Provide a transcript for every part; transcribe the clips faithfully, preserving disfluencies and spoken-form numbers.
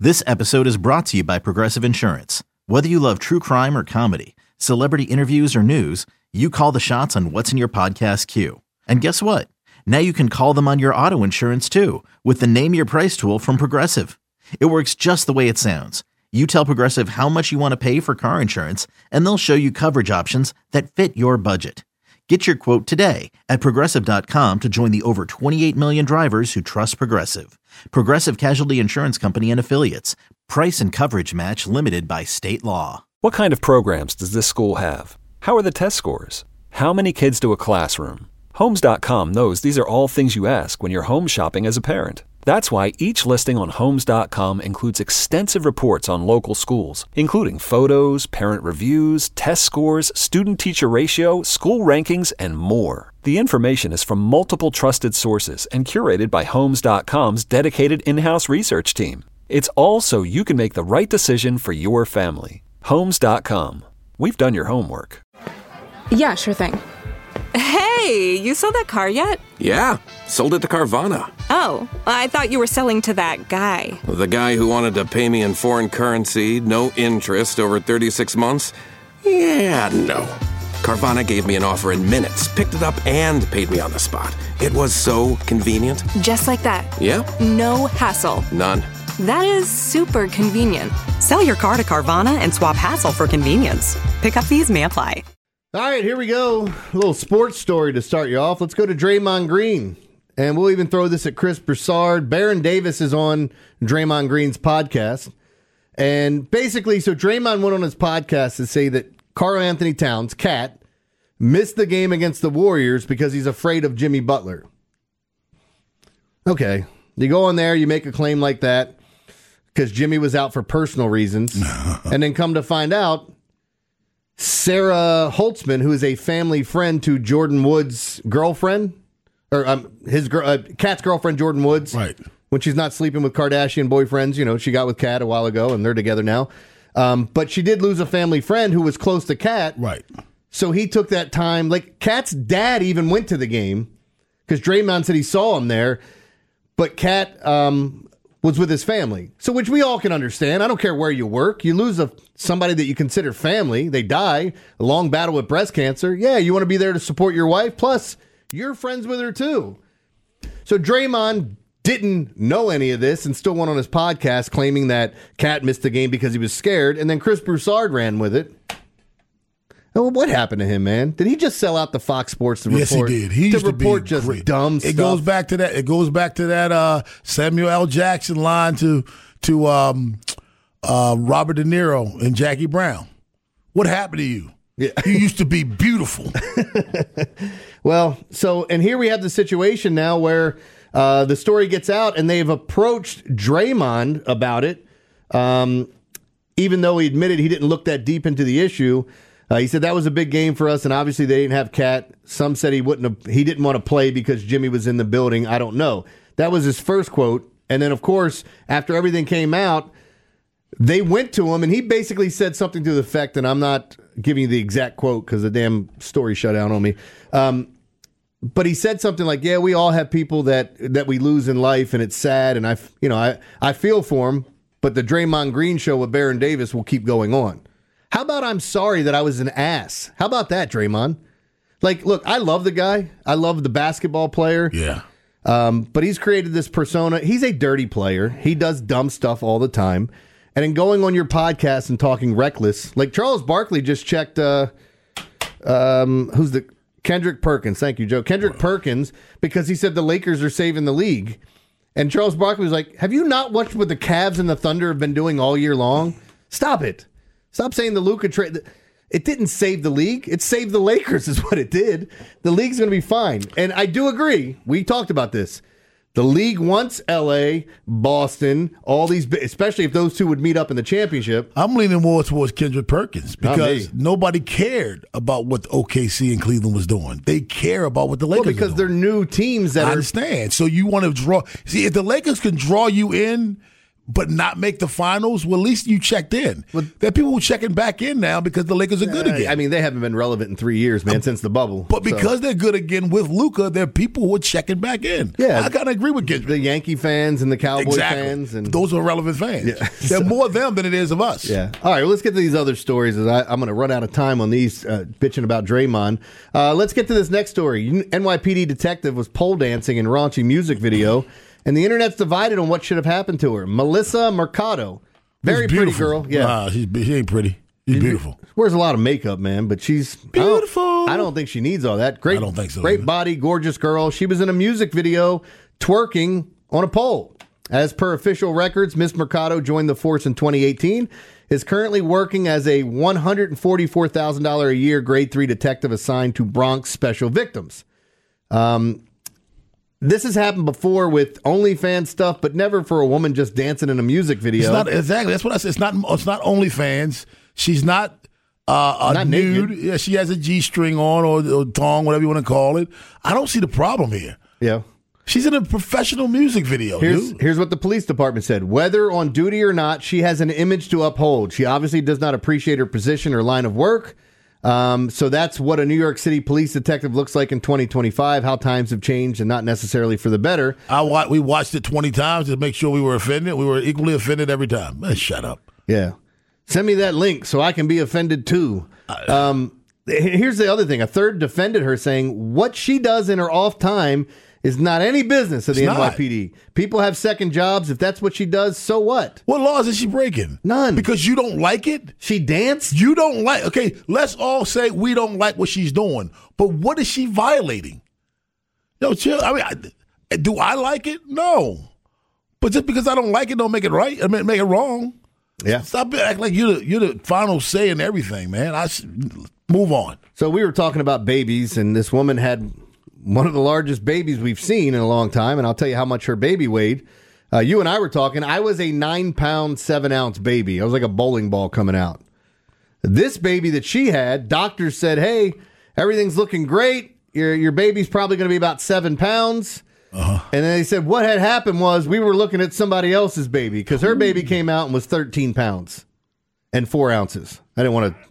This episode is brought to you by Progressive Insurance. Whether you love true crime or comedy, celebrity interviews or news, you call the shots on what's in your podcast queue. And guess what? Now you can call them on your auto insurance too with the Name Your Price tool from Progressive. It works just the way it sounds. You tell Progressive how much you want to pay for car insurance, and they'll show you coverage options that fit your budget. Get your quote today at Progressive dot com to join the over twenty-eight million drivers who trust Progressive. Progressive Casualty Insurance Company and Affiliates. Price and coverage match limited by state law. What kind of programs does this school have? How are the test scores? How many kids to a classroom? Homes dot com knows these are all things you ask when you're home shopping as a parent. That's why each listing on Homes dot com includes extensive reports on local schools, including photos, parent reviews, test scores, student-teacher ratio, school rankings, and more. The information is from multiple trusted sources and curated by Homes dot com's dedicated in-house research team. It's all so you can make the right decision for your family. Homes dot com. We've done your homework. Yeah, sure thing. Hey, you sold that car yet? Yeah, sold it to Carvana. Oh, I thought you were selling to that guy. The guy who wanted to pay me in foreign currency, no interest, over thirty-six months? Yeah, no. Carvana gave me an offer in minutes, picked it up, and paid me on the spot. It was so convenient. Just like that. Yeah? No hassle. None. That is super convenient. Sell your car to Carvana and swap hassle for convenience. Pickup fees may apply. All right, here we go. A little sports story to start you off. Let's go to Draymond Green. And we'll even throw this at Chris Broussard. Baron Davis is on Draymond Green's podcast. And basically, so Draymond went on his podcast to say that Karl-Anthony Towns, Cat, missed the game against the Warriors because he's afraid of Jimmy Butler. Okay. You go on there, you make a claim like that because Jimmy was out for personal reasons. And then come to find out, Sarah Holtzman, who is a family friend to Jordan Woods' girlfriend, or um, his girl, uh, Kat's girlfriend, Jordan Woods, right? When she's not sleeping with Kardashian boyfriends, you know, she got with Kat a while ago, and they're together now. Um, but she did lose a family friend who was close to Kat, right? So he took that time. Like Kat's dad even went to the game because Draymond said he saw him there, but Kat um, was with his family. So, which we all can understand. I don't care where you work. You lose a somebody that you consider family. They die. A long battle with breast cancer. Yeah, you want to be there to support your wife. Plus, you're friends with her too. So Draymond didn't know any of this and still went on his podcast claiming that Kat missed the game because he was scared. And then Chris Broussard ran with it. Oh, what happened to him, man? Did he just sell out the Fox Sports to yes, report? Yes, he did. He to used report to be just great. dumb it stuff. It goes back to that. It goes back to that uh, Samuel L. Jackson line to to um, uh, Robert De Niro and Jackie Brown. What happened to you? Yeah. You used to be beautiful. Well, so and here we have the situation now where uh, the story gets out and they've approached Draymond about it, um, even though he admitted he didn't look that deep into the issue. Uh, he said that was a big game for us, and obviously they didn't have Kat. Some said he wouldn't have, he didn't want to play because Jimmy was in the building. I don't know. That was his first quote. And then, of course, after everything came out, they went to him, and he basically said something to the effect, and I'm not giving you the exact quote because the damn story shut down on me. Um, but he said something like, yeah, we all have people that, that we lose in life, and it's sad, and I, you know, I, I feel for him, but the Draymond Green show with Baron Davis will keep going on. How about I'm sorry that I was an ass? How about that, Draymond? Like, look, I love the guy. I love the basketball player. Yeah. Um, but he's created this persona. He's a dirty player. He does dumb stuff all the time. And in going on your podcast and talking reckless, like Charles Barkley just checked, uh, um, who's the Kendrick Perkins. Thank you, Joe. Kendrick Perkins, because he said the Lakers are saving the league. And Charles Barkley was like, have you not watched what the Cavs and the Thunder have been doing all year long? Stop it. Stop saying the Luka trade. It didn't save the league. It saved the Lakers is what it did. The league's going to be fine. And I do agree. We talked about this. The league wants L A, Boston, all these, especially if those two would meet up in the championship. I'm leaning more towards Kendrick Perkins because nobody cared about what O K C and Cleveland was doing. They care about what the Lakers well, because are doing. they're new teams that I are. understand. So you want to draw. See, if the Lakers can draw you in but not make the finals, well, at least you checked in. Well, there are people who are checking back in now because the Lakers are good uh, again. I mean, they haven't been relevant in three years, man, um, since the bubble. But because so. they're good again with Luka, there are people who are checking back in. Yeah, I gotta agree with Kendrick. The Yankee fans and the Cowboy exactly. fans, and those are relevant fans. Yeah. They're so, more of them than it is of us. Yeah. All right, well, let's get to these other stories. As I, I'm going to run out of time on these uh, bitching about Draymond. Uh, let's get to this next story. N Y P D detective was pole dancing in raunchy music video. And the internet's divided on what should have happened to her. Melissa Mercado, very pretty girl. Yeah, nah, she's, she ain't pretty. She's beautiful. Wears a lot of makeup, man, but she's beautiful. I don't, I don't think she needs all that. Great, I don't think so. Great either. body, gorgeous girl. She was in a music video twerking on a pole. As per official records, Miss Mercado joined the force in twenty eighteen. Is currently working as a one hundred forty-four thousand dollars a year grade three detective assigned to Bronx Special Victims. Um. This has happened before with OnlyFans stuff, but never for a woman just dancing in a music video. It's not, exactly. That's what I said. It's not. It's not OnlyFans. She's not uh, a not nude. Naked. Yeah, she has a G-string on or, or thong, whatever you want to call it. I don't see the problem here. Yeah. She's in a professional music video. Here's, dude. here's what the police department said. Whether on duty or not, she has an image to uphold. She obviously does not appreciate her position or line of work. Um, so that's what a New York City police detective looks like in twenty twenty-five, how times have changed and not necessarily for the better. I wa- We watched it twenty times to make sure we were offended. We were equally offended every time. Man, shut up. Yeah. Send me that link so I can be offended too. Um, here's the other thing. A third defended her, saying what she does in her off time is not any business of the It's N Y P D. Not. People have second jobs. If that's what she does, so what? What laws is she breaking? None. Because you don't like it? She danced? You don't like... Okay, let's all say we don't like what she's doing. But what is she violating? Yo, chill. I mean, I, do I like it? No. But just because I don't like it don't make it right. I mean, make it wrong. Yeah. Stop acting like you're the, you're the final say in everything, man. I move on. So we were talking about babies, and this woman had... one of the largest babies we've seen in a long time, and I'll tell you how much her baby weighed. Uh, you and I were talking. I was a nine-pound, seven-ounce baby. I was like a bowling ball coming out. This baby that she had, doctors said, hey, everything's looking great. Your, your baby's probably going to be about seven pounds. Uh-huh. And then they said what had happened was we were looking at somebody else's baby because her baby came out and was thirteen pounds and four ounces. I didn't want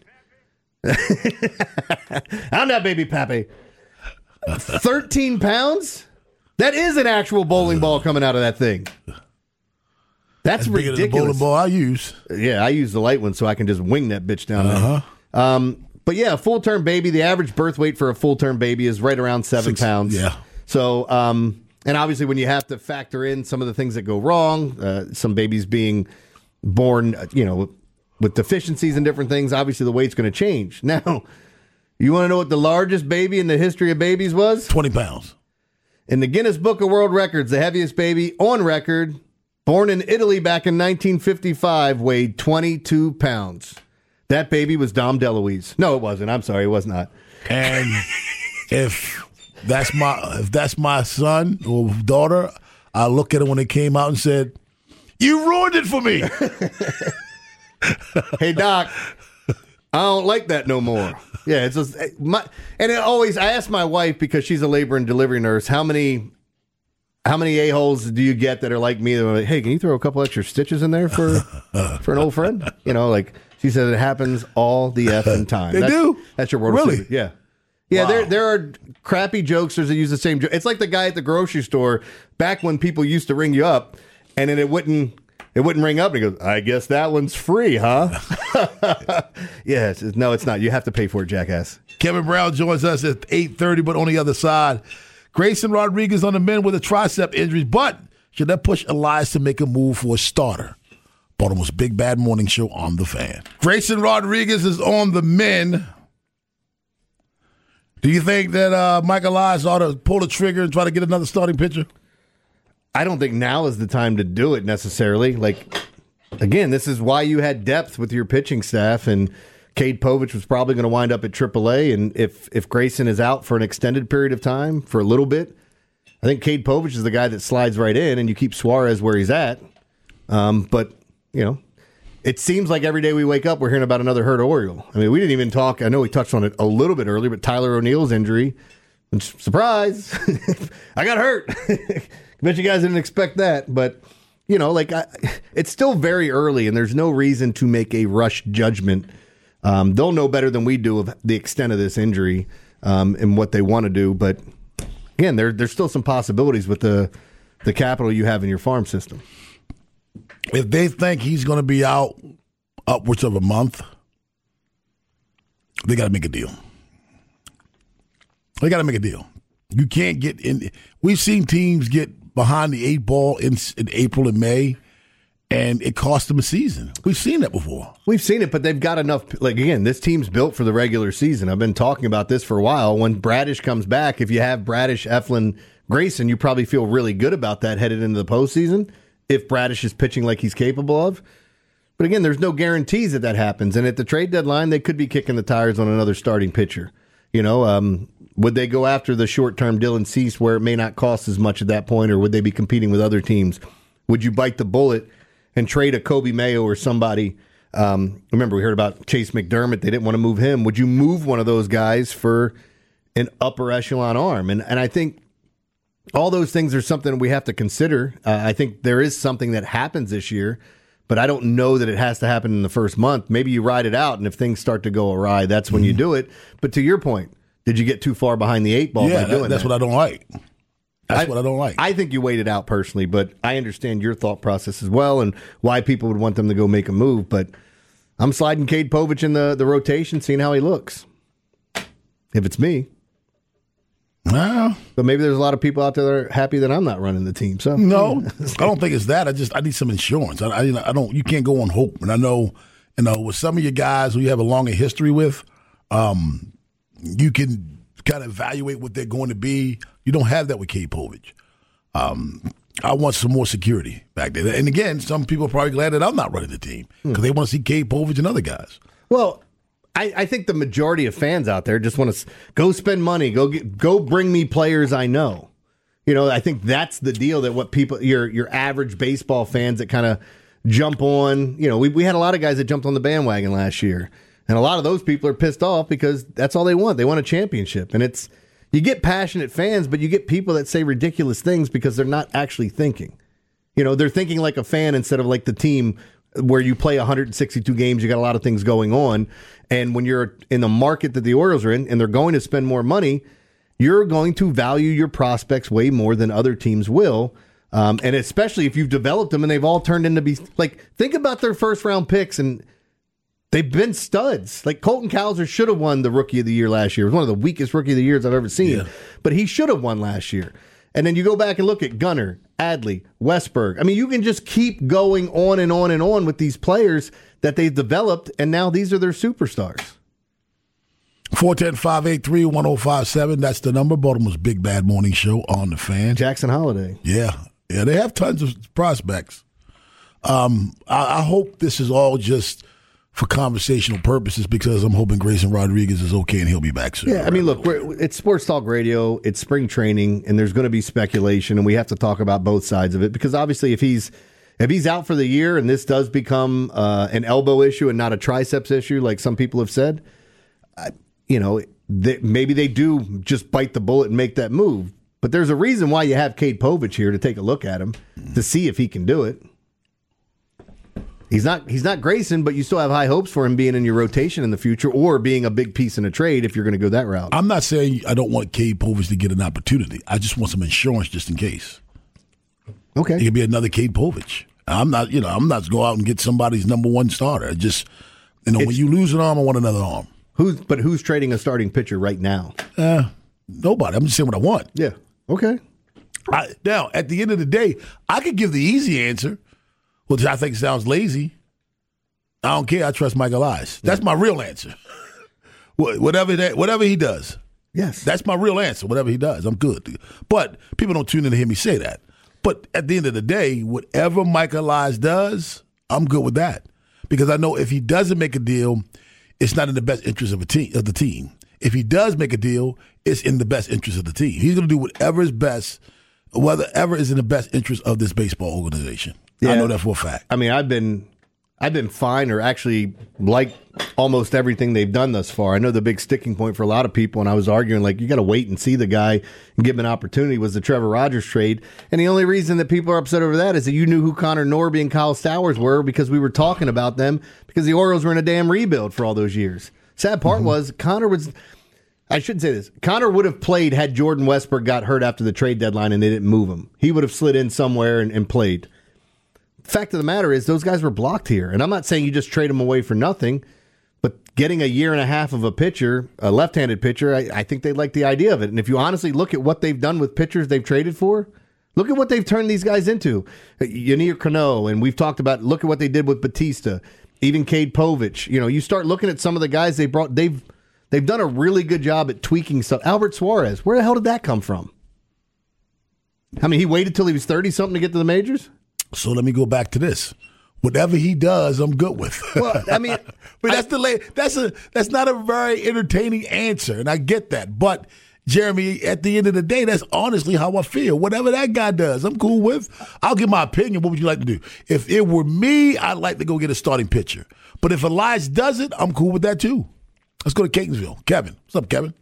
to... I'm not baby Pappy. thirteen pounds? That is an actual bowling ball coming out of that thing. That's, That's ridiculous. Bigger than the bowling ball I use. Yeah, I use the light one so I can just wing that bitch down uh-huh. there. Um, but yeah, a full-term baby, the average birth weight for a full-term baby is right around seven Six, pounds. Yeah. So, um, and obviously when you have to factor in some of the things that go wrong, uh, some babies being born, you know, with deficiencies and different things, obviously the weight's going to change. Now... you want to know what the largest baby in the history of babies was? twenty pounds. In the Guinness Book of World Records, the heaviest baby on record, born in Italy back in nineteen fifty-five, weighed twenty-two pounds. That baby was Dom DeLuise. No, it wasn't. I'm sorry, it was not. And if that's my if that's my son or daughter, I look at it when it came out and said, you ruined it for me. Hey, Doc, I don't like that no more. Yeah, it's just my, and it always. I ask my wife because she's a labor and delivery nurse. How many, how many a holes do you get that are like me? That are like, hey, can you throw a couple extra stitches in there for for an old friend? You know, like she said, it happens all the effing time. They that's, do. That's your word. Really? Yeah, yeah. Wow. There there are crappy jokesters that use the same joke. It's like the guy at the grocery store back when people used to ring you up, and then it wouldn't. It wouldn't ring up, and he goes, I guess that one's free, huh? Yes. No, it's not. You have to pay for it, jackass. Kevin Brown joins us at eight thirty, but on the other side, Grayson Rodriguez on the men with a tricep injury, but should that push Elias to make a move for a starter? Baltimore's Big Bad Morning Show on The Fan. Grayson Rodriguez is on the men. Do you think that uh, Mike Elias ought to pull the trigger and try to get another starting pitcher? I don't think now is the time to do it necessarily. Like, again, this is why you had depth with your pitching staff, and Cade Povich was probably going to wind up at triple A. And if if Grayson is out for an extended period of time, for a little bit, I think Cade Povich is the guy that slides right in, and you keep Suarez where he's at. Um, but, you know, it seems like every day we wake up, we're hearing about another hurt Oriole. I mean, we didn't even talk, I know we touched on it a little bit earlier, but Tyler O'Neill's injury, surprise, I got hurt. Bet you guys didn't expect that, but You know, like I, it's still very early, and there's no reason to make a rush judgment. Um, they'll know better than we do of the extent of this injury um, and what they want to do. But again, there, there's still some possibilities with the the capital you have in your farm system. If they think he's going to be out upwards of a month, they got to make a deal. They got to make a deal. You can't get in. We've seen teams get behind the eight ball in, in April and May, and it cost them a season. We've seen that before. We've seen it, but they've got enough. Like, again, this team's built for the regular season. I've been talking about this for a while. When Bradish comes back, if you have Bradish, Eflin, Grayson, you probably feel really good about that headed into the postseason if Bradish is pitching like he's capable of. But again, there's no guarantees that that happens. And at the trade deadline, they could be kicking the tires on another starting pitcher. You know, um, would they go after the short-term Dylan Cease where it may not cost as much at that point, or would they be competing with other teams? Would you bite the bullet and trade a Kobe Mayo or somebody? Um, remember, we heard about Chase McDermott. They didn't want to move him. Would you move one of those guys for an upper echelon arm? And and I think all those things are something we have to consider. Uh, I think there is something that happens this year, but I don't know that it has to happen in the first month. Maybe you ride it out, and if things start to go awry, that's when mm-hmm. you do it. But to your point, did you get too far behind the eight ball yeah, by doing that, that's that? what I don't like. That's I, what I don't like. I think you waited out personally, but I understand your thought process as well and why people would want them to go make a move. But I'm sliding Cade Povich in the, the rotation, seeing how he looks. If it's me. No. But maybe there's a lot of people out there that are happy that I'm not running the team. So no, I don't think it's that. I just I need some insurance. I, I, I don't. You can't go on hope. And I know, you know, with some of your guys who you have a longer history with, um, you can kind of evaluate what they're going to be. You don't have that with Cade Povich. Um, I want some more security back there. And again, some people are probably glad that I'm not running the team because hmm. they want to see Cade Povich and other guys. Well, I, I think the majority of fans out there just want to go spend money, go get, go bring me players I know. You know, I think that's the deal. That what people, your your average baseball fans that kind of jump on. You know, we we had a lot of guys that jumped on the bandwagon last year, and a lot of those people are pissed off because that's all they want. They want a championship, and it's you get passionate fans, but you get people that say ridiculous things because they're not actually thinking. You know, they're thinking like a fan instead of like the team. Where you play one hundred sixty-two games, you got a lot of things going on. And when you're in the market that the Orioles are in and they're going to spend more money, you're going to value your prospects way more than other teams will. Um, and especially if you've developed them and they've all turned into be like, think about their first round picks and they've been studs. Like Colton Cowser should have won the Rookie of the Year last year. It was one of the weakest Rookie of the Years I've ever seen, yeah. But he should have won last year. And then you go back and look at Gunnar, Adley, Westberg. I mean, you can just keep going on and on and on with these players that they've developed, and now these are their superstars. four one zero, five eight three, one zero five seven. That's the number. Baltimore's Big Bad Morning Show on the Fan. Jackson Holiday. Yeah. Yeah, they have tons of prospects. Um, I, I hope this is all just for conversational purposes because I'm hoping Grayson Rodriguez is okay and he'll be back soon. Yeah, I mean, look, we're, it's Sports Talk Radio, it's spring training, and there's going to be speculation, and we have to talk about both sides of it because obviously if he's if he's out for the year and this does become uh, an elbow issue and not a triceps issue like some people have said, I, you know, they, maybe they do just bite the bullet and make that move. But there's a reason why you have Cade Povich here to take a look at him to see if he can do it. He's not he's not Grayson, but you still have high hopes for him being in your rotation in the future or being a big piece in a trade if you're going to go that route. I'm not saying I don't want Cade Povich to get an opportunity. I just want some insurance just in case. Okay. It could be another Cade Povich. I'm not, you know, I'm not going to go out and get somebody's number one starter. I just, you know, it's, when you lose an arm, I want another arm. Who's but who's trading a starting pitcher right now? Uh, nobody. I'm just saying what I want. Yeah. Okay. I, now, at the end of the day, I could give the easy answer, which I think sounds lazy. I don't care. I trust Michael Elias. That's yeah. my real answer. whatever that, whatever he does. Yes. That's my real answer. Whatever he does, I'm good. But people don't tune in to hear me say that. But at the end of the day, whatever Michael Elias does, I'm good with that. Because I know if he doesn't make a deal, it's not in the best interest of a team of the team. If he does make a deal, it's in the best interest of the team. He's going to do whatever is best, whatever is in the best interest of this baseball organization. Yeah. I know that for a fact. I mean, I've been I've been fine or actually like almost everything they've done thus far. I know the big sticking point for a lot of people, and I was arguing, like, you got to wait and see the guy and give him an opportunity, was the Trevor Rogers trade. And the only reason that people are upset over that is that you knew who Connor Norby and Kyle Stowers were because we were talking about them because the Orioles were in a damn rebuild for all those years. Sad part mm-hmm. was Connor was, I shouldn't say this, Connor would have played had Jordan Westburg got hurt after the trade deadline and they didn't move him. He would have slid in somewhere and, and played. Fact of the matter is those guys were blocked here. And I'm not saying you just trade them away for nothing, but getting a year and a half of a pitcher, a left-handed pitcher, I, I think they like the idea of it. And if you honestly look at what they've done with pitchers they've traded for, look at what they've turned these guys into. Yanier Cano, and we've talked about, look at what they did with Batista, even Cade Povich. You know, you start looking at some of the guys they brought, they've they've done a really good job at tweaking stuff. Albert Suarez, where the hell did that come from? I mean, he waited till he was thirty-something to get to the majors? So let me go back to this. Whatever he does, I'm good with. Well, I mean, but that's the la- that's a that's not a very entertaining answer, and I get that. But Jeremy, at the end of the day, that's honestly how I feel. Whatever that guy does, I'm cool with. I'll give my opinion. What would you like to do? If it were me, I'd like to go get a starting pitcher. But if Elias does it, I'm cool with that too. Let's go to Catonsville. Kevin, what's up, Kevin?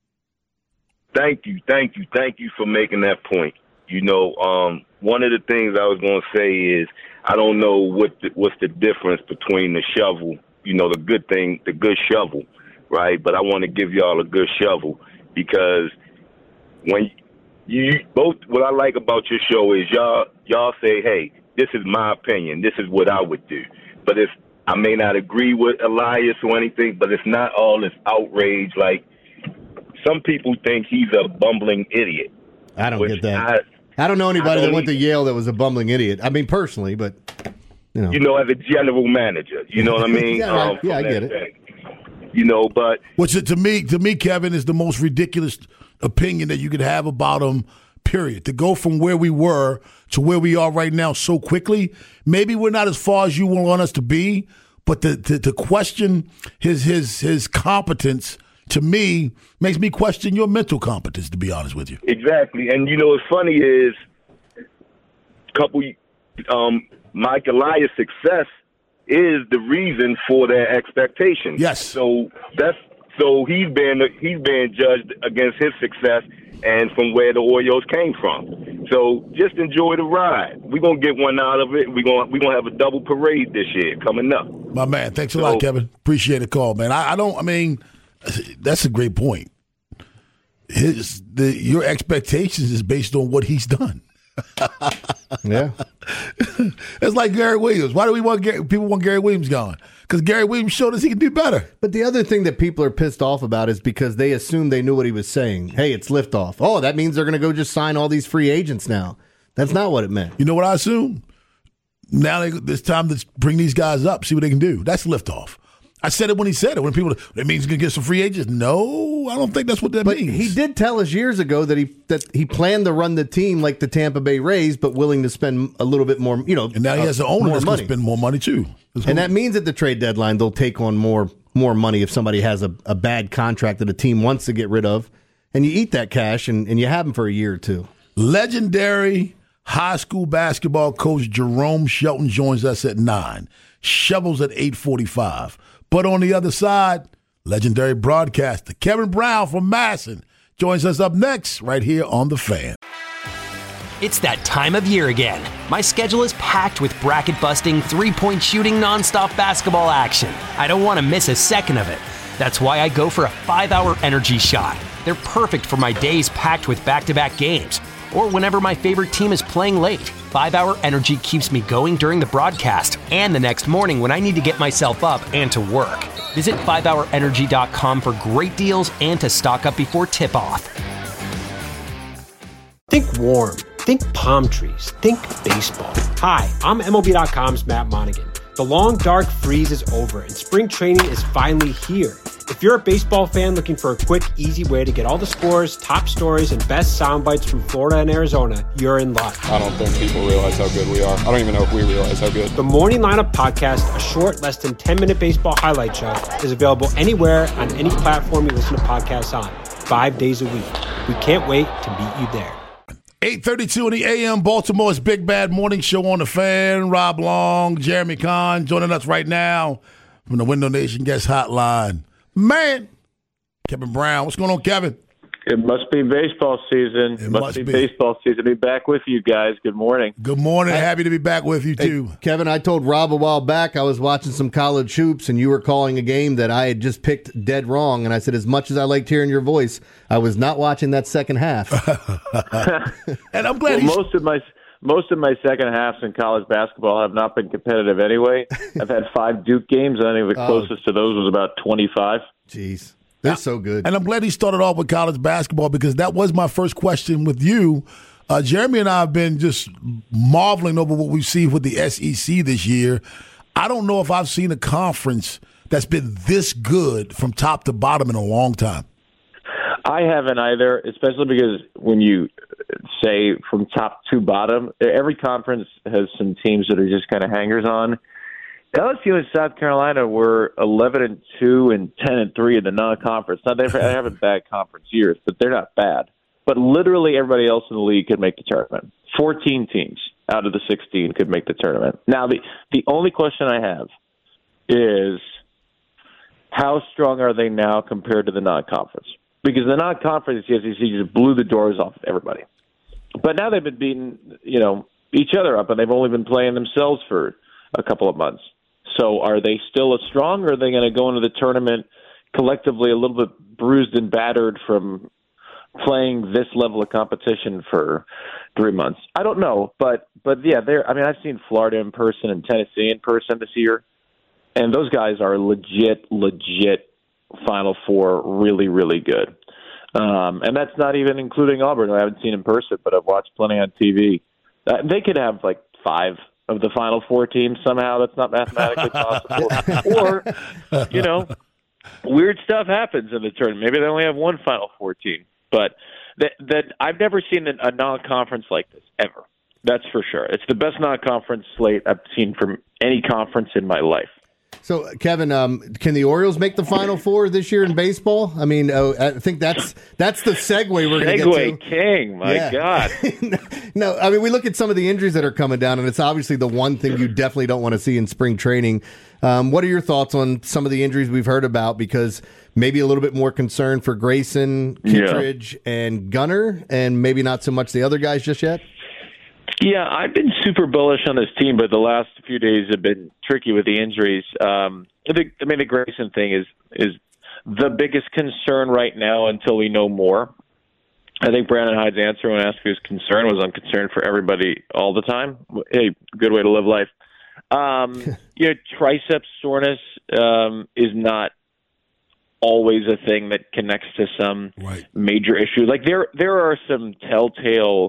Thank you, thank you, thank you for making that point. You know, um, one of the things I was going to say is I don't know what the, what's the difference between the shovel, you know, the good thing, the good shovel, right? But I want to give y'all a good shovel because when you both, what I like about your show is y'all y'all say, hey, this is my opinion, this is what I would do. But if I may not agree with Elias or anything, but it's not all this outrage. Like some people think he's a bumbling idiot. I don't get that. I, I don't know anybody don't that went to Yale that was a bumbling idiot. I mean, personally, but, you know. You know, as a general manager, you know what I mean? yeah, um, yeah I get it. Thing. You know, but. Which to me, to me, Kevin, is the most ridiculous opinion that you could have about him, period. To go from where we were to where we are right now so quickly, maybe we're not as far as you want us to be, but to, to, to question his his his competence, to me, makes me question your mental competence, to be honest with you. Exactly. And, you know, what's funny is a couple, um, Mike Elias' success is the reason for their expectations. Yes. So that's so he's been he's been judged against his success and from where the Orioles came from. So just enjoy the ride. We're going to get one out of it. We're going we're gonna have a double parade this year coming up. My man, thanks a so, lot, Kevin. Appreciate the call, man. I, I don't, I mean, that's a great point. His the your expectations is based on what he's done. yeah, it's like Gary Williams. Why do we want Gary, people want Gary Williams gone? Because Gary Williams showed us he can do better. But the other thing that people are pissed off about is because they assumed they knew what he was saying. Hey, it's liftoff. Oh, that means they're going to go just sign all these free agents now. That's not what it meant. You know what I assume? Now they, it's time to bring these guys up, see what they can do. That's liftoff. I said it when he said it. When people, that means he's going to get some free agents. No, I don't think that's what that but means. He did tell us years ago that he that he planned to run the team like the Tampa Bay Rays, but willing to spend a little bit more. You know, and now he has uh, an owner that's going to spend more money too. That's and that means at the trade deadline they'll take on more more money if somebody has a, a bad contract that a team wants to get rid of, and you eat that cash and, and you have them for a year or two. Legendary high school basketball coach Jerome Shelton joins us at nine. Shovels at eight forty-five. But on the other side, legendary broadcaster Kevin Brown from Masson joins us up next right here on The Fan. It's that time of year again. My schedule is packed with bracket-busting, three-point shooting, nonstop basketball action. I don't want to miss a second of it. That's why I go for a five-hour energy shot. They're perfect for my days packed with back-to-back games, or whenever my favorite team is playing late. five-hour energy keeps me going during the broadcast and the next morning when I need to get myself up and to work. Visit five hour energy dot com for great deals and to stock up before tip-off. Think warm. Think palm trees. Think baseball. Hi, I'm M L B dot com's Matt Monaghan. The long, dark freeze is over, and spring training is finally here. If you're a baseball fan looking for a quick, easy way to get all the scores, top stories, and best sound bites from Florida and Arizona, you're in luck. I don't think people realize how good we are. I don't even know if we realize how good. The Morning Lineup Podcast, a short, less than ten-minute baseball highlight show, is available anywhere on any platform you listen to podcasts on, five days a week. We can't wait to meet you there. eight thirty-two in the A M, Baltimore's Big Bad Morning Show on The Fan. Rob Long, Jeremy Kahn joining us right now. from the Window Nation Guest Hotline. Man, Kevin Brown. What's going on, Kevin? It must be baseball season. It must, must be, be baseball season. Be back with you guys. Good morning. Good morning. I, Happy to be back with you, too. Hey, Kevin, I told Rob a while back I was watching some college hoops, and you were calling a game that I had just picked dead wrong. And I said, as much as I liked hearing your voice, I was not watching that second half. And I'm glad well, most of my most of my second halves in college basketball have not been competitive anyway. I've had five Duke games, and I think the closest oh. to those was about twenty-five. Jeez. They're so good. And I'm glad he started off with college basketball because that was my first question with you. Uh, Jeremy and I have been just marveling over what we've seen with the S E C this year. I don't know if I've seen a conference that's been this good from top to bottom in a long time. I haven't either, especially because when you say from top to bottom, every conference has some teams that are just kind of hangers on. L S U and South Carolina were eleven and two and ten and three in the non-conference. Now they haven't bad conference years, but they're not bad. But literally everybody else in the league could make the tournament. Fourteen teams out of the sixteen could make the tournament. Now the the only question I have is how strong are they now compared to the non-conference? Because the non-conference, the S E C just blew the doors off of everybody. But now they've been beating, you know, each other up, and they've only been playing themselves for a couple of months. So are they still as strong, or are they going to go into the tournament collectively a little bit bruised and battered from playing this level of competition for three months? I don't know, but but yeah, they're. I mean, I've seen Florida in person and Tennessee in person this year, and those guys are legit, legit Final Four, really, really good. Um, and that's not even including Auburn, who I haven't seen in person, but I've watched plenty on T V. Uh, they could have like five of the Final Four teams somehow. That's not mathematically possible. Or, you know, weird stuff happens in the tournament. Maybe they only have one Final Four team. But that, that I've never seen a non-conference like this, ever. That's for sure. It's the best non-conference slate I've seen from any conference in my life. So, Kevin, um, can the Orioles make the Final Four this year in baseball? I mean, uh, I think that's that's the segue we're going to get to. Segue king, my yeah. God. No, I mean, we look at some of the injuries that are coming down, and it's obviously the one thing you definitely don't want to see in spring training. Um, what are your thoughts on some of the injuries we've heard about? Because maybe a little bit more concern for Grayson, Kittredge, yeah. and Gunnar, and maybe not so much the other guys just yet? Yeah, I've been super bullish on this team, but the last few days have been tricky with the injuries. Um, the, I mean, the Grayson thing is is the biggest concern right now until we know more. I think Brandon Hyde's answer when asked if he was concerned was, I'm concerned for everybody all the time. Hey, good way to live life. Um, you know, tricep soreness um, is not always a thing that connects to some right. major issue. Like there, there are some telltale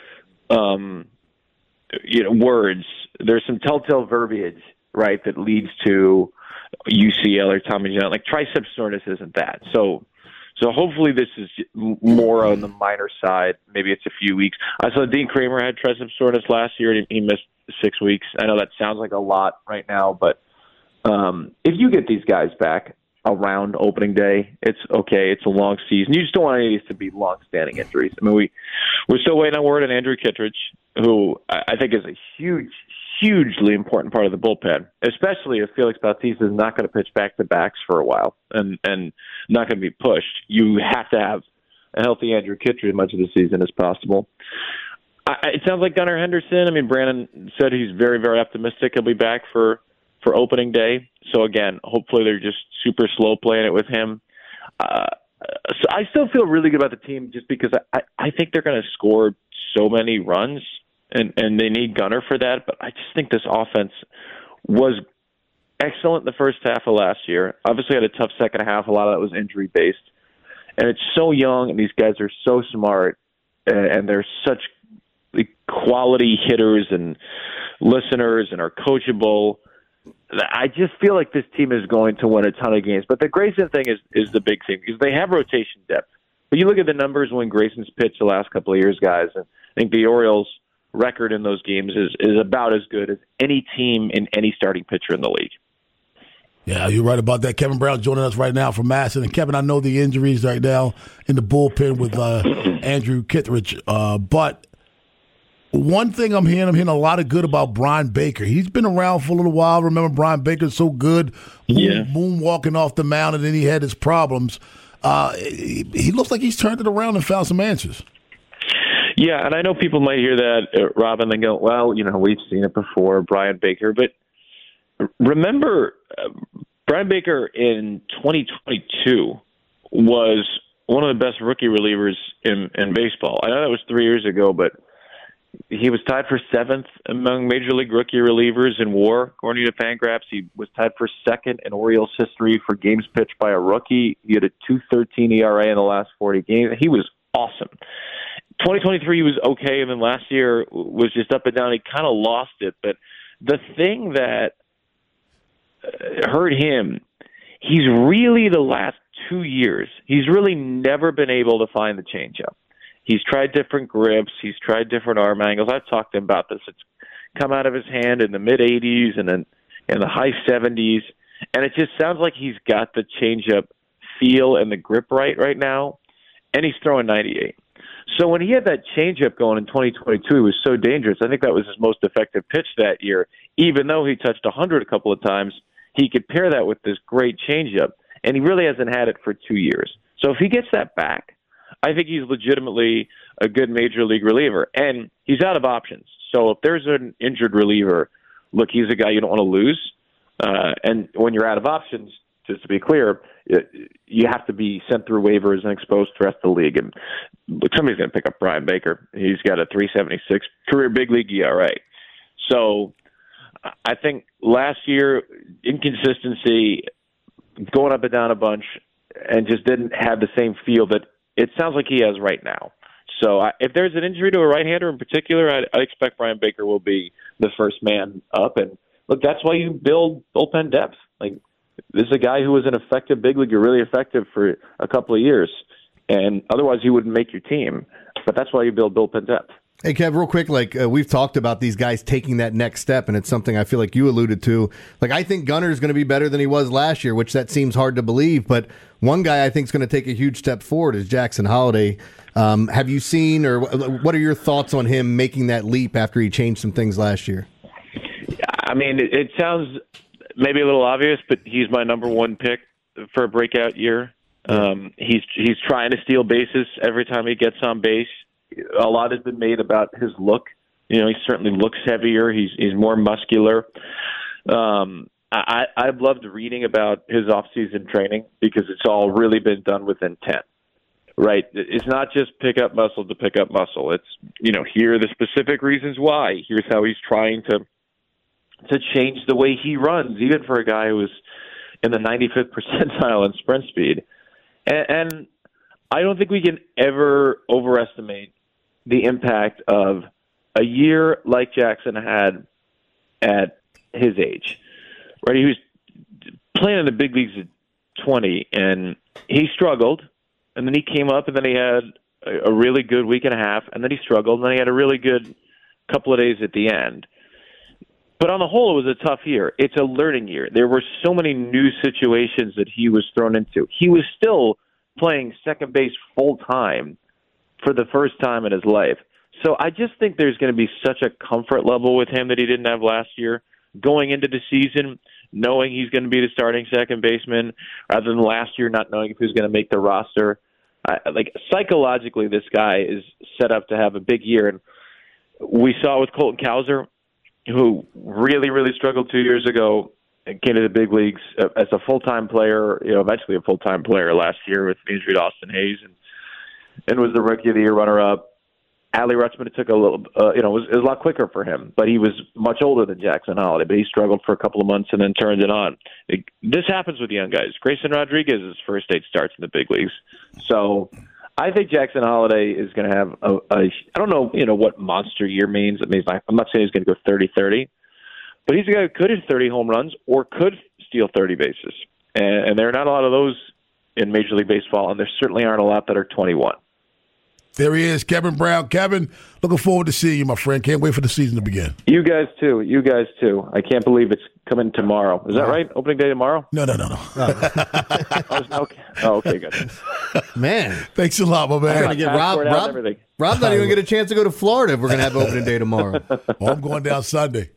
um, you know, words. There's some telltale verbiage, right, that leads to U C L or Tommy John. Like tricep soreness isn't that. So, so hopefully this is more on the minor side. Maybe it's a few weeks. I saw Dean Kramer had tricep soreness last year, and he missed six weeks. I know that sounds like a lot right now, but um, if you get these guys back around opening day, it's okay. It's a long season. You just don't want any of these to be long-standing injuries. I mean, we, we're still waiting on word on Andrew Kittredge, who I think is a huge, hugely important part of the bullpen, especially if Felix Bautista is not going to pitch back-to-backs for a while and, and not going to be pushed. You have to have a healthy Andrew Kittredge as much of the season as possible. I, it sounds like Gunnar Henderson. I mean, Brandon said he's very, very optimistic he'll be back for, for opening day. So, again, hopefully they're just super slow playing it with him. Uh, so I still feel really good about the team just because I, I think they're going to score so many runs, and, and they need Gunnar for that. But I just think this offense was excellent the first half of last year. Obviously had a tough second half. A lot of that was injury-based. And it's so young, and these guys are so smart, and they're such quality hitters and listeners and are coachable. I just feel like this team is going to win a ton of games. But the Grayson thing is, is the big thing because they have rotation depth. But you look at the numbers when Grayson's pitched the last couple of years, guys, and I think the Orioles' record in those games is, is about as good as any team in any starting pitcher in the league. Yeah, you're right about that. Kevin Brown joining us right now from Madison. And, Kevin, I know the injuries right now in the bullpen with uh, Andrew Kittredge. Uh, but one thing I'm hearing, I'm hearing a lot of good about Brian Baker. He's been around for a little while. Remember, Brian Baker's so good, moon, yeah. moonwalking off the mound, and then he had his problems. Uh, he, he looks like he's turned it around and found some answers. Yeah, and I know people might hear that, uh, Rob, and they go, well, you know, we've seen it before, Brian Baker. But remember, uh, Brian Baker in twenty twenty-two was one of the best rookie relievers in, in baseball. I know that was three years ago, but he was tied for seventh among Major League rookie relievers in WAR, according to Fangraphs. He was tied for second in Orioles history for games pitched by a rookie. He had a two thirteen E R A in the last forty games. He was awesome. twenty twenty-three, he was okay, and then last year was just up and down. He kind of lost it. But the thing that hurt him, he's really the last two years, he's really never been able to find the changeup. He's tried different grips. He's tried different arm angles. I've talked to him about this. It's come out of his hand in the mid-eighties and then in the high seventies, and it just sounds like he's got the changeup feel and the grip right right now, and he's throwing ninety-eight. So when he had that changeup going in twenty twenty-two, it was so dangerous. I think that was his most effective pitch that year. Even though he touched one hundred a couple of times, he could pair that with this great changeup, and he really hasn't had it for two years. So if he gets that back, I think he's legitimately a good major league reliever, and he's out of options. So if there's an injured reliever, look, he's a guy you don't want to lose. Uh, and when you're out of options, just to be clear, you have to be sent through waivers and exposed to the rest of the league. And somebody's going to pick up Brian Baker. He's got a three seventy-six career big league E R A. So I think last year, inconsistency, going up and down a bunch, and just didn't have the same feel that it sounds like he has right now. So I, if there's an injury to a right-hander in particular, I, I expect Brian Baker will be the first man up. And look, that's why you build bullpen depth. Like, this is a guy who was an effective big leaguer, really effective for a couple of years, and otherwise he wouldn't make your team. But that's why you build bullpen depth. Hey, Kev, real quick, like uh, we've talked about these guys taking that next step, and it's something I feel like you alluded to. Like, I think Gunnar is going to be better than he was last year, which that seems hard to believe. But one guy I think is going to take a huge step forward is Jackson Holliday. Um, have you seen, or what are your thoughts on him making that leap after he changed some things last year? I mean, it, it sounds maybe a little obvious, but he's my number one pick for a breakout year. Um, he's he's trying to steal bases every time he gets on base. A lot has been made about his look. You know, he certainly looks heavier. He's he's more muscular. Um, I, I've loved reading about his off-season training because it's all really been done with intent, right? It's not just pick up muscle to pick up muscle. It's, you know, here are the specific reasons why. Here's how he's trying to to change the way he runs, even for a guy who was in the ninety-fifth percentile in sprint speed. And, and I don't think we can ever overestimate the impact of a year like Jackson had at his age, right? He was playing in the big leagues at twenty, and he struggled, and then he came up, and then he had a really good week and a half, and then he struggled, and then he had a really good couple of days at the end. But on the whole, it was a tough year. It's a learning year. There were so many new situations that he was thrown into. He was still playing second base full-time for the first time in his life. So I just think there's going to be such a comfort level with him that he didn't have last year. Going into the season, knowing he's going to be the starting second baseman, rather than last year not knowing if he was going to make the roster. I, like, psychologically, this guy is set up to have a big year. And we saw with Colton Cowser, who really, really struggled two years ago and came to the big leagues as a full-time player, you know, eventually a full-time player last year with injury to Austin Hayes, and, and was the Rookie of the Year runner-up. Adley Rutschman, it took a little, uh, you know, it was, it was a lot quicker for him, but he was much older than Jackson Holliday, but he struggled for a couple of months and then turned it on. It, this happens with young guys. Grayson Rodriguez's first eight starts in the big leagues. So I think Jackson Holliday is going to have a, a, I don't know, you know, what monster year means. It means I'm not saying he's going to go thirty thirty, but he's a guy who could hit thirty home runs or could steal thirty bases. And, and there are not a lot of those in Major League Baseball, and there certainly aren't a lot that are twenty-one. There he is, Kevin Brown. Kevin, looking forward to seeing you, my friend. Can't wait for the season to begin. You guys, too. You guys, too. I can't believe it's coming tomorrow. Is that right? Opening day tomorrow? No, no, no, no. oh, okay. Oh, okay, good. Man. Thanks a lot, my man. We're going to get Rob. Rob Rob's not even going to get a chance to go to Florida if we're going to have opening day tomorrow. Oh, I'm going down Sunday.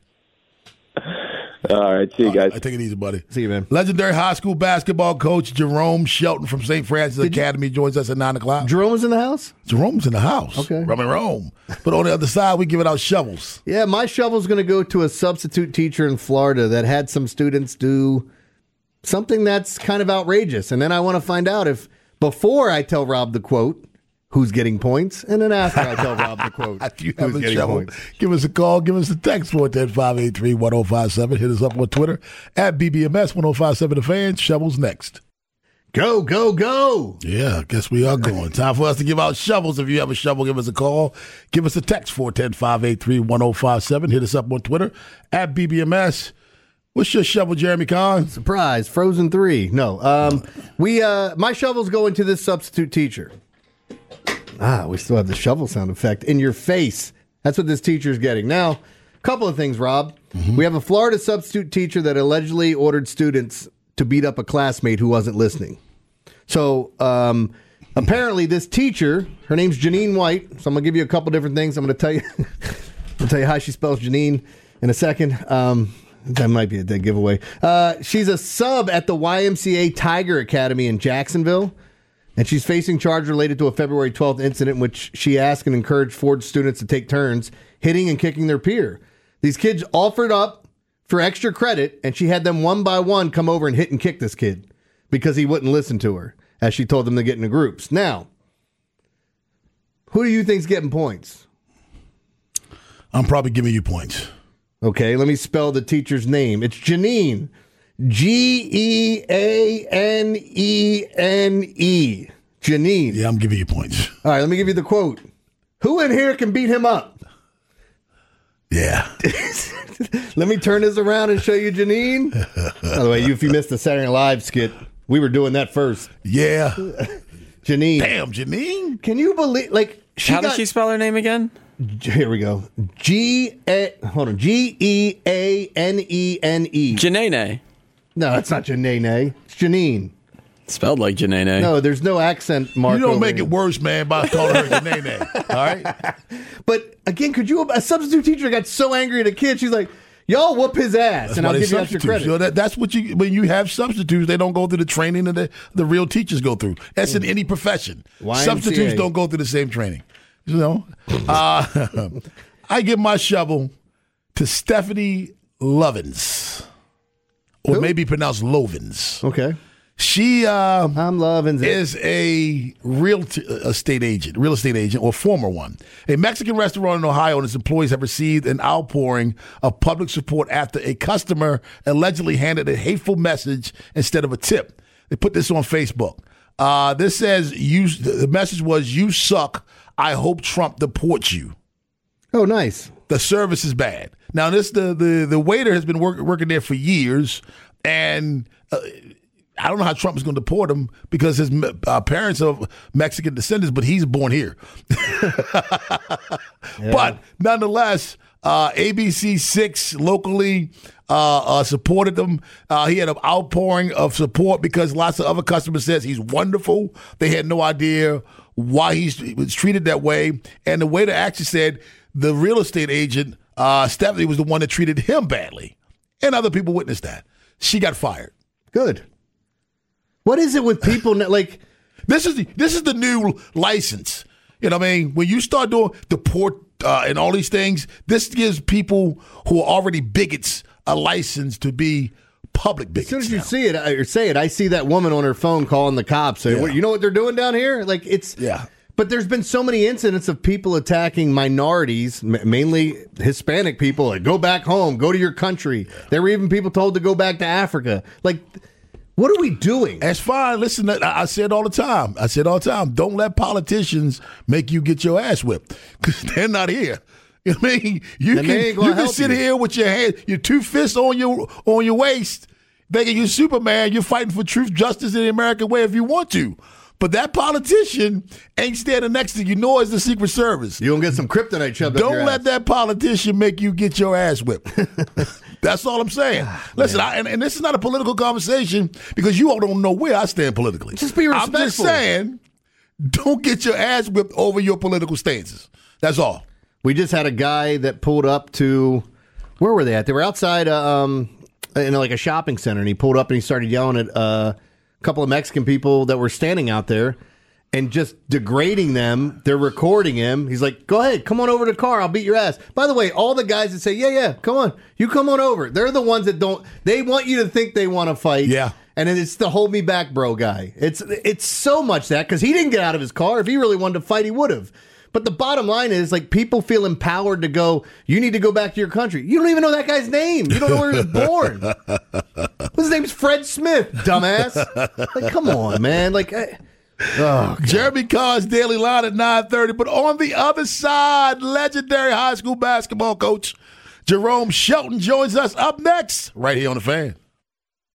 All right, see you guys. I take it easy, buddy. See you, man. Legendary high school basketball coach Jerome Shelton from Saint Francis Did Academy you? joins us at nine o'clock. Jerome's in the house? Jerome's in the house. Okay. Rome and Rome. But on the other side, we giving out shovels. Yeah, my shovel's going to go to a substitute teacher in Florida that had some students do something that's kind of outrageous. And then I want to find out if, before I tell Rob the quote, who's getting points, and then after I tell Rob the quote, After you have who's a getting shovel, points. give us a call, give us a text, four one zero, five eight three, one zero five seven. Hit us up on Twitter at B B M S one oh five seven The Fan. Shovels next. Go, go, go. Yeah, I guess we are going. Time for us to give out shovels. If you have a shovel, give us a call. Give us a text, four one zero, five eight three, one zero five seven. Hit us up on Twitter at B B M S. What's your shovel, Jeremy Kahn? Surprise, Frozen three. No, um, we. Uh, my shovel's going to this substitute teacher. Ah, we still have the shovel sound effect in your face. That's what this teacher's getting. Now, a couple of things, Rob. Mm-hmm. We have a Florida substitute teacher that allegedly ordered students to beat up a classmate who wasn't listening. So, um, apparently this teacher, her name's Janine White. So I'm going to give you a couple different things. I'm going to tell you, I'll tell you how she spells Janine in a second. Um, that might be a dead giveaway. Uh, she's a sub at the Y M C A Tiger Academy in Jacksonville. And she's facing charge related to a February twelfth incident in which she asked and encouraged Ford students to take turns hitting and kicking their peer. These kids offered up for extra credit, and she had them one by one come over and hit and kick this kid because he wouldn't listen to her, as she told them to get into groups. Now, who do you think's getting points? I'm probably giving you points. Okay, let me spell the teacher's name. It's Janine. G E A N E N E. Janine. Yeah, I'm giving you points. All right, let me give you the quote. Who in here can beat him up? Yeah. Let me turn this around and show you Janine. By the way, you, if you missed the Saturday Night Live skit, we were doing that first. Yeah. Janine. Damn, Janine. Can you believe, like, she How got, does she spell her name again? Here we go. G A, hold on. G E A N E N E. Janene. No, it's not Janene. It's Janine. Spelled like Janene. No, there's no accent mark. You don't over make it. it worse, man, by calling her Janene. All right? But again, could you, a substitute teacher got so angry at a kid, she's like, y'all whoop his ass, That's and why I'll they give you extra substitute. credit. So that, that's what you, when you have substitutes, they don't go through the training that the, the real teachers go through. That's in any profession. Y M C A. Substitutes don't go through the same training. You know? uh, I give my shovel to Stephanie Lovins. Or Who? maybe pronounced Lovins. Okay. She uh, I'm loving is a real t- estate agent, real estate agent, or former one. A Mexican restaurant in Ohio and its employees have received an outpouring of public support after a customer allegedly handed a hateful message instead of a tip. They put this on Facebook. Uh, this says, "You." The message was, "You suck. I hope Trump deports you." Oh, nice. The service is bad. Now, this the the, the waiter has been work, working there for years, and uh, I don't know how Trump is going to deport him because his uh, parents are Mexican descendants, but he's born here. Yeah. But nonetheless, uh, A B C six locally uh, uh, supported him. Uh, he had an outpouring of support because lots of other customers says he's wonderful. They had no idea why he's, he was treated that way. And the waiter actually said the real estate agent, uh, Stephanie, was the one that treated him badly. And other people witnessed that. She got fired. Good. What is it with people now, like this is the, this is the new license. You know what I mean? When you start doing deport uh, and all these things, this gives people who are already bigots a license to be public bigots. As soon as you now. see it or say it, I see that woman on her phone calling the cops. Say, Yeah. "What, you know what they're doing down here?" Like it's Yeah. But there's been so many incidents of people attacking minorities, m- mainly Hispanic people. Like, go back home, go to your country. There were even people told to go back to Africa. Like, what are we doing? That's fine. Listen, I I say it all the time. I say it all the time. Don't let politicians make you get your ass whipped because they're not here. You know what I mean? You And can, they ain't gonna you can help sit you. here with your hand, your two fists on your on your waist, thinking you're Superman. You're fighting for truth, justice, in the American way if you want to. But that politician ain't standing next to you, nor is the Secret Service. You gonna get some kryptonite shoved up your Don't let ass. that politician make you get your ass whipped. That's all I'm saying. Ah, Listen, I, and, and this is not a political conversation because you all don't know where I stand politically. Just be I'm just respectful. saying, don't get your ass whipped over your political stances. That's all. We just had a guy that pulled up to, where were they at? They were outside uh, um, in like a shopping center, and he pulled up and he started yelling at uh, a couple of Mexican people that were standing out there and just degrading them. They're recording him. He's like, go ahead, come on over to the car. I'll beat your ass. By the way, all the guys that say, yeah, yeah, come on. You come on over. They're the ones that don't, they want you to think they want to fight. Yeah. And it's the hold me back, bro guy. It's, it's so much that, because he didn't get out of his car. If he really wanted to fight, he would have. But the bottom line is, like, people feel empowered to go, you need to go back to your country. You don't even know that guy's name. You don't know where he was born. His name's Fred Smith, dumbass. Like, come on, man. Like, I, oh, Jeremy Carr's Daily Line at nine thirty. But on the other side, legendary high school basketball coach Jerome Shelton joins us up next right here on The Fan.